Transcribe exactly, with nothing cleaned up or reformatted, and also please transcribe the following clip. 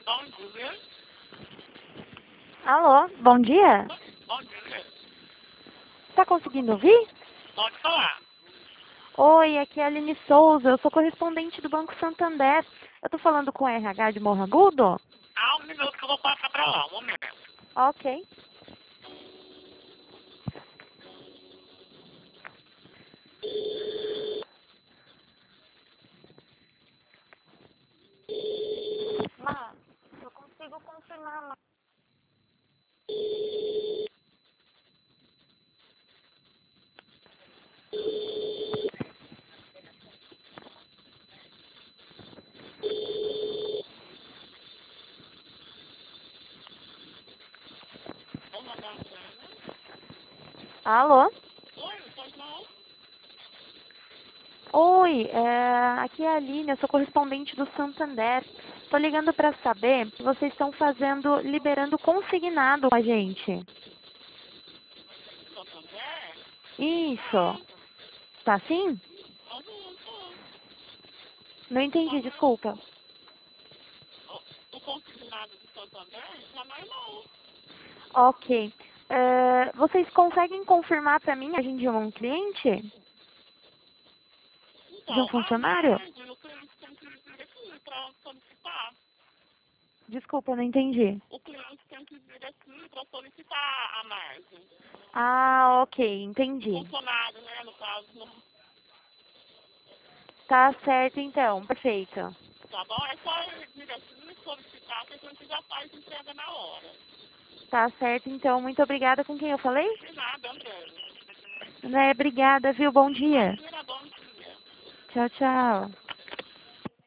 Bom dia. Alô, bom dia. Bom dia. Tá conseguindo ouvir? Pode falar. Oi, aqui é a Aline Souza, eu sou correspondente do Banco Santander. Eu tô falando com o R H de Morro Agudo? Há um minuto que eu vou passar pra lá, um momento. Ok. Má, eu consigo confirmar, Má. Vou mandar um plano. Alô? Oi, pode não? Oi, é, aqui é a Aline, eu sou correspondente do Santander. Tô ligando para saber se vocês estão fazendo, liberando consignado com a gente. Santander? Isso. Ah, Tá sim? adulto. Não entendi, Jamais. desculpa. O consignado de Santander? Jamais não. Ok. É, vocês conseguem confirmar para mim a gente de um cliente? De um Então, a funcionário? margem, o cliente tem que vir aqui pra solicitar. Desculpa, eu não entendi. O cliente tem que vir aqui pra solicitar a margem. Ah, ok, O entendi. funcionário, né, no caso, não. Tá certo então, perfeito. Tá bom? É só vir aqui solicitar que a gente já faz entrega na hora. Tá certo então, muito obrigada. Com quem eu falei? De nada, André. Né, obrigada, viu? Bom dia. Imagina, bom dia. Tchau, tchau.